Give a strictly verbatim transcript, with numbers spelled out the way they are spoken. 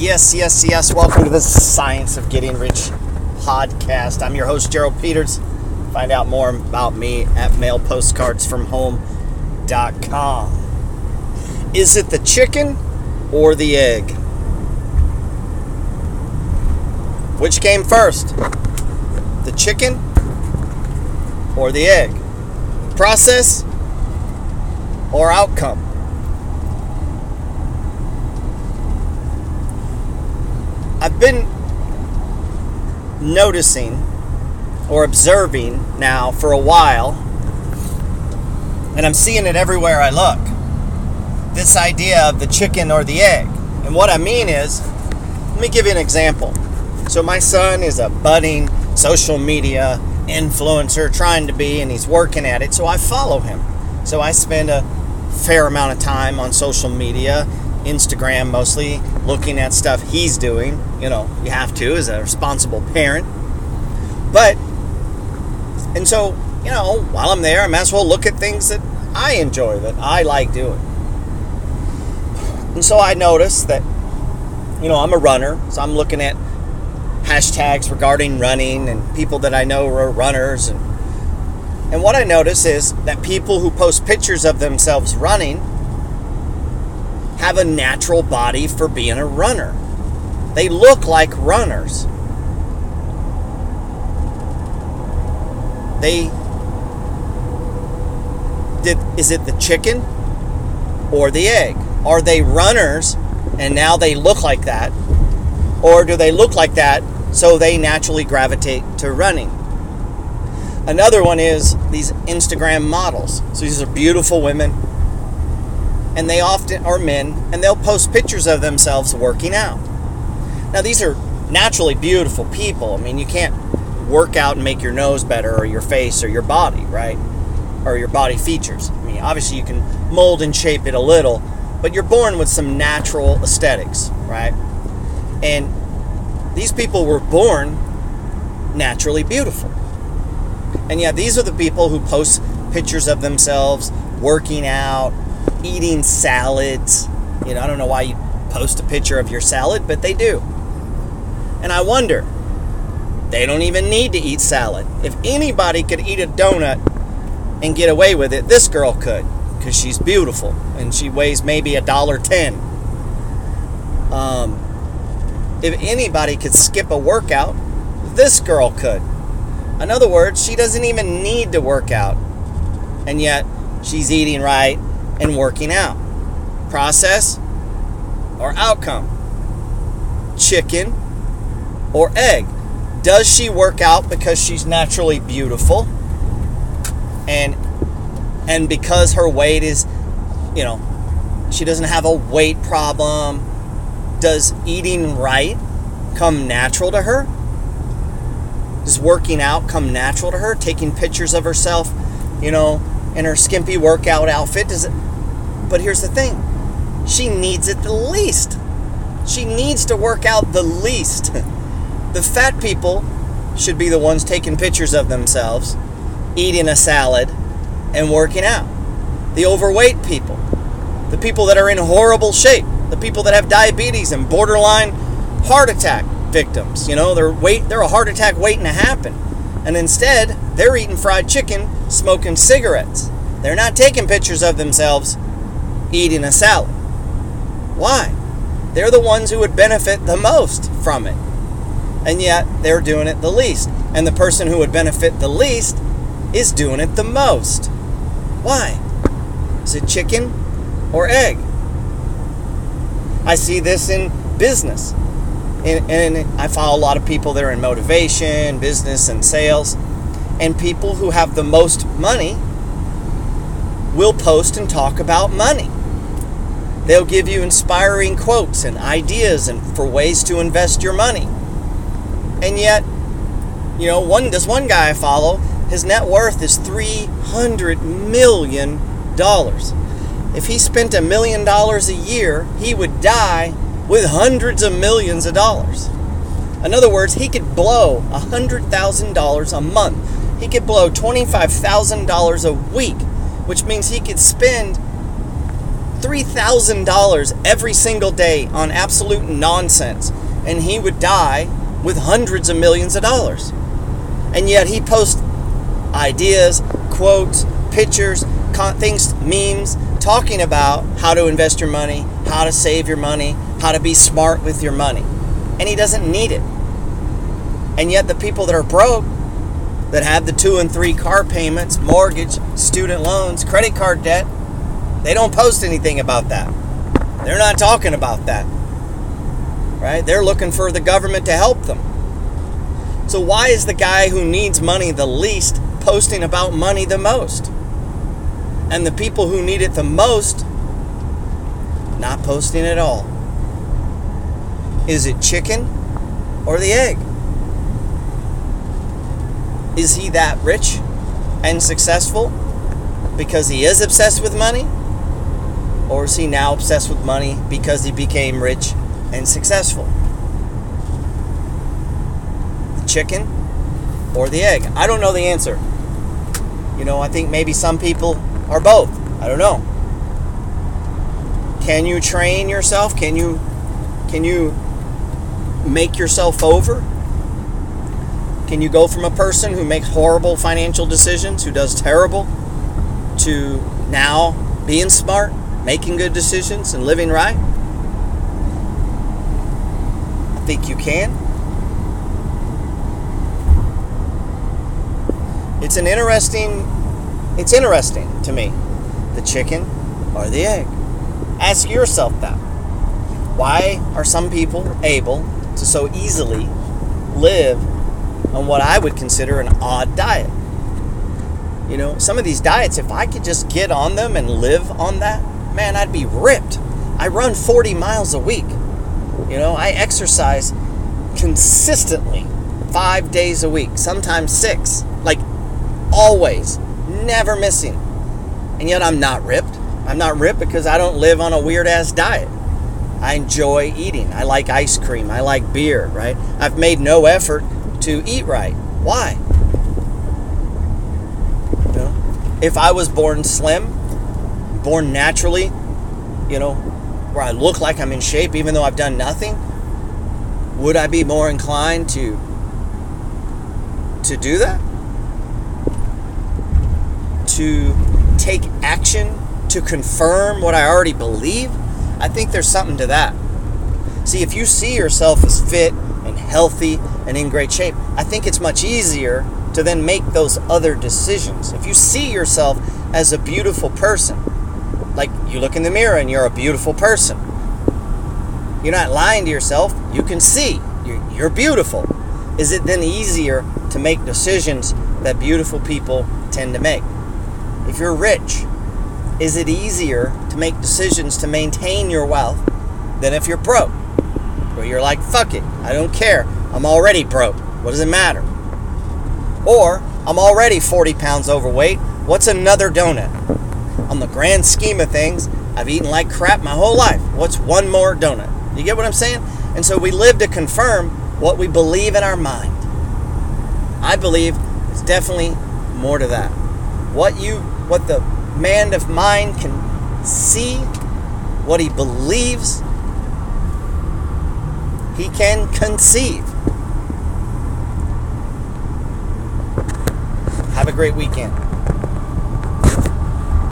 Yes, yes, yes. Welcome to the Science of Getting Rich podcast. I'm your host, Gerald Peters. Find out more about me at mail postcards from home dot com. Is it the chicken or the egg? Which came first? The chicken or the egg? Process or outcome? I've been noticing or observing now for a while, and I'm seeing it everywhere I look, this idea of the chicken or the egg. And what I mean is, let me give you an example. So my son is a budding social media influencer, trying to be, and he's working at it, so I follow him. So I spend a fair amount of time on social media, Instagram mostly, looking at stuff he's doing. You know, you have to as a responsible parent. But, and so, you know, while I'm there, I might as well look at things that I enjoy, that I like doing. And so I noticed that, you know, I'm a runner, so I'm looking at hashtags regarding running and people that I know are runners. And, and what I notice is that people who post pictures of themselves running have a natural body for being a runner. They look like runners. They did is it the chicken or the egg? Are they runners and now they look like that? Or do they look like that so they naturally gravitate to running? Another one is these Instagram models. So these are beautiful women, and they often are men, and they'll post pictures of themselves working out. Now, these are naturally beautiful people. I mean, you can't work out and make your nose better or your face or your body, right? Or your body features. I mean, obviously you can mold and shape it a little, but you're born with some natural aesthetics, right? And these people were born naturally beautiful. And yet these are the people who post pictures of themselves working out, eating salads. You know, I don't know why you post a picture of your salad, but they do. And I wonder, they don't even need to eat salad. If anybody could eat a donut and get away with it, this girl could, because she's beautiful and she weighs maybe a dollar ten. Um, if anybody could skip a workout, this girl could. In other words, she doesn't even need to work out, and yet she's eating right and working out. Process or outcome? Chicken or egg? Does she work out because she's naturally beautiful and and because her weight is, you know, she doesn't have a weight problem? Does eating right come natural to her? Does working out come natural to her? Taking pictures of herself, you know, in her skimpy workout outfit, does it? But here's the thing, she needs it the least. She needs to work out the least. The fat people should be the ones taking pictures of themselves, eating a salad, and working out. The overweight people, the people that are in horrible shape, the people that have diabetes and borderline heart attack victims, you know, they're wait, they're a heart attack waiting to happen. And instead, they're eating fried chicken, smoking cigarettes. They're not taking pictures of themselves eating a salad. Why? They're the ones who would benefit the most from it. And yet, they're doing it the least. And the person who would benefit the least is doing it the most. Why? Is it chicken or egg? I see this in business. And, and I follow a lot of people that are in motivation, business, and sales. And people who have the most money will post and talk about money. They'll give you inspiring quotes and ideas and for ways to invest your money. And yet, you know, one this one guy I follow, his net worth is three hundred million dollars. If he spent a million dollars a year, he would die with hundreds of millions of dollars. In other words, he could blow one hundred thousand dollars a month. He could blow twenty-five thousand dollars a week, which means he could spend three thousand dollars every single day on absolute nonsense, and he would die with hundreds of millions of dollars. And yet he posts ideas, quotes, pictures, con- things, memes, talking about how to invest your money, how to save your money, how to be smart with your money. And he doesn't need it. And yet the people that are broke, that have the two and three car payments, mortgage, student loans, credit card debt, they don't post anything about that. They're not talking about that. Right? They're looking for the government to help them. So why is the guy who needs money the least posting about money the most? And the people who need it the most not posting at all? Is it chicken or the egg? Is he that rich and successful because he is obsessed with money? Or is he now obsessed with money because he became rich and successful? The chicken or the egg? I don't know the answer. You know, I think maybe some people are both. I don't know. Can you train yourself? Can you can you make yourself over? Can you go from a person who makes horrible financial decisions, who does terrible, to now being smart, making good decisions, and living right? I think you can. It's an interesting, it's interesting to me, the chicken or the egg. Ask yourself that. Why are some people able to so easily live on what I would consider an odd diet? You know, some of these diets, if I could just get on them and live on that, man, I'd be ripped. I run forty miles a week. You know, I exercise consistently five days a week, sometimes six, like always, never missing. And yet I'm not ripped. I'm not ripped because I don't live on a weird-ass diet. I enjoy eating. I like ice cream. I like beer, right? I've made no effort to eat right. Why? You know, if I was born slim, born naturally, you know, where I look like I'm in shape even though I've done nothing, would I be more inclined to to do that? To take action to confirm what I already believe? I think there's something to that. See, if you see yourself as fit and healthy and in great shape, I think it's much easier to then make those other decisions. If you see yourself as a beautiful person, like you look in the mirror and you're a beautiful person, you're not lying to yourself, you can see you're, you're beautiful. Is it then easier to make decisions that beautiful people tend to make? If you're rich, is it easier to make decisions to maintain your wealth than if you're broke? Where you're like, fuck it, I don't care, I'm already broke, what does it matter? Or, I'm already forty pounds overweight, what's another donut? On the grand scheme of things, I've eaten like crap my whole life, what's one more donut? You get what I'm saying? And so we live to confirm what we believe in our mind. I believe it's definitely more to that. What you, what the man of mind can see, what he believes, he can conceive. Have a great weekend.